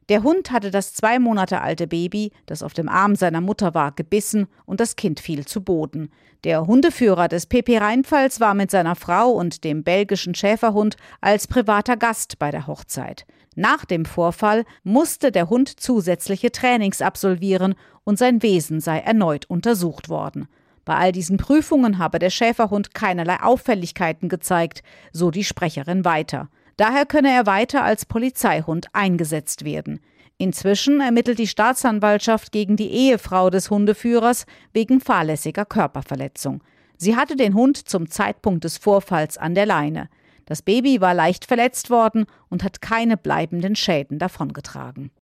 Der Hund hatte das 2 Monate alte Baby, das auf dem Arm seiner Mutter war, gebissen und das Kind fiel zu Boden. Der Hundeführer des PP Rheinpfalz war mit seiner Frau und dem belgischen Schäferhund als privater Gast bei der Hochzeit. Nach dem Vorfall musste der Hund zusätzliche Trainings absolvieren und sein Wesen sei erneut untersucht worden. Bei all diesen Prüfungen habe der Schäferhund keinerlei Auffälligkeiten gezeigt, so die Sprecherin weiter. Daher könne er weiter als Polizeihund eingesetzt werden. Inzwischen ermittelt die Staatsanwaltschaft gegen die Ehefrau des Hundeführers wegen fahrlässiger Körperverletzung. Sie hatte den Hund zum Zeitpunkt des Vorfalls an der Leine. Das Baby war leicht verletzt worden und hat keine bleibenden Schäden davongetragen.